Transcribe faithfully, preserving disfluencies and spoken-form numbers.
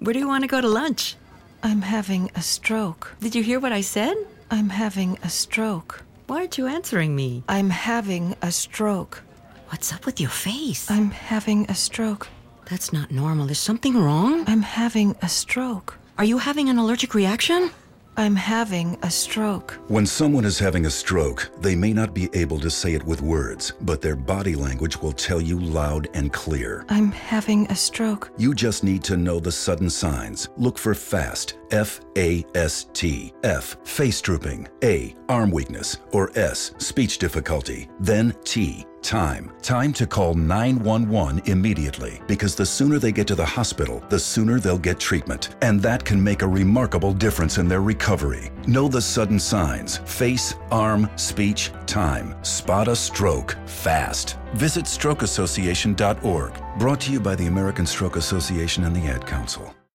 Where do you want to go to lunch? I'm having a stroke. Did you hear what I said? I'm having a stroke. Why aren't you answering me? I'm having a stroke. What's up with your face? I'm having a stroke. That's not normal. Is something wrong? I'm having a stroke. Are you having an allergic reaction? I'm having a stroke. When someone is having a stroke, they may not be able to say it with words, but their body language will tell you loud and clear. I'm having a stroke. You just need to know the sudden signs. Look for FAST, F A S T. F, face drooping. A, arm weakness. Or S, speech difficulty. Then T, time. Time to call nine one one immediately, because the sooner they get to the hospital, the sooner they'll get treatment. And that can make a remarkable difference in their recovery. Know the sudden signs. Face, arm, speech, time. Spot a stroke fast. Visit stroke association dot org. Brought to you by the American Stroke Association and the Ad Council.